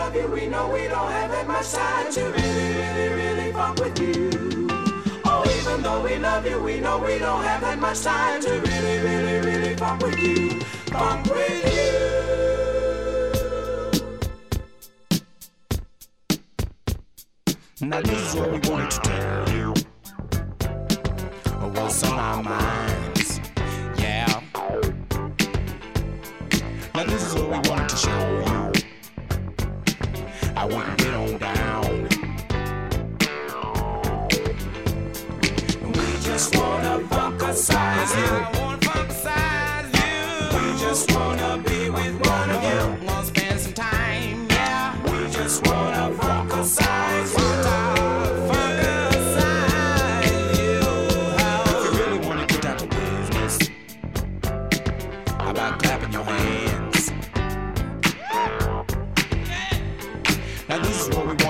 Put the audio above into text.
love you, we know we don't have that much time to really, really, really funk with you. Oh, even though we love you, we know we don't have that much time to really, really, really funk with you. Funk with you. Now this is what we wanted to tell you, what's on our minds, yeah. Now this is what we wanted to show you, I want to get on down. We just wanna funk-a-size you. We just wanna be with one of you. Wanna spend some time, yeah. We just wanna funk-a-size you. Clapping your hands. Now this is what we want.